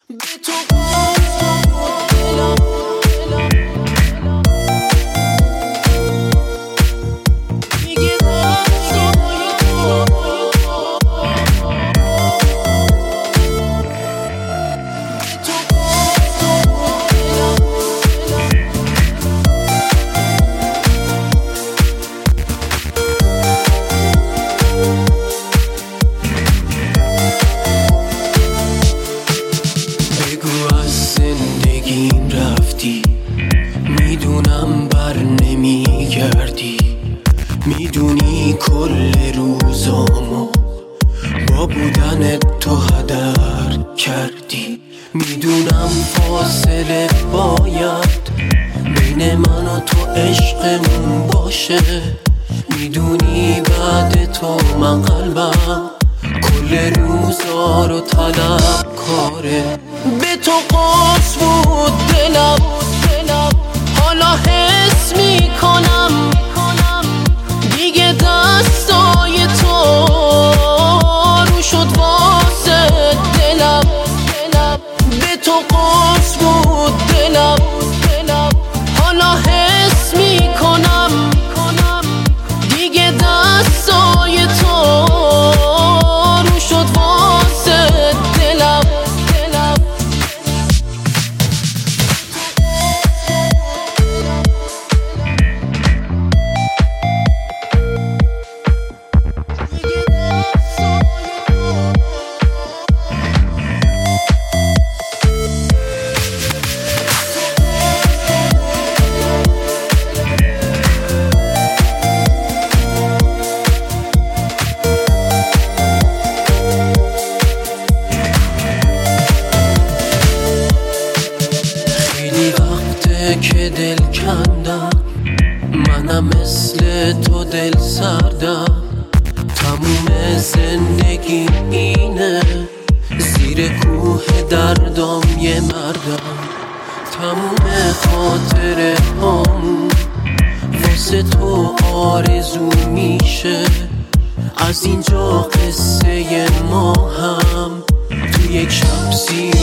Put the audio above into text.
میدونم بر نمیگردی، میدونی کل روزامو با بودن تو هدر کردی. میدونم فاصله باید بین من و تو عشقمون باشه، میدونی بعد تو من قلبم کل روزا رو طلب کاره. به تو قاس بود دلم، حالا حس میکنم دیگه دستای تو رو شد واسه دلم. به تو قاس بود دلم، حالا حس میکنم دیگه دستای تو رو شد واسه دلم. که دل کندم منم مثل تو دل سردم، تموم زندگی اینه زیر کوه دردام یه مردم. تموم خاطره همون واسه تو آرزو میشه، از اینجا قصه ما هم تو یک شب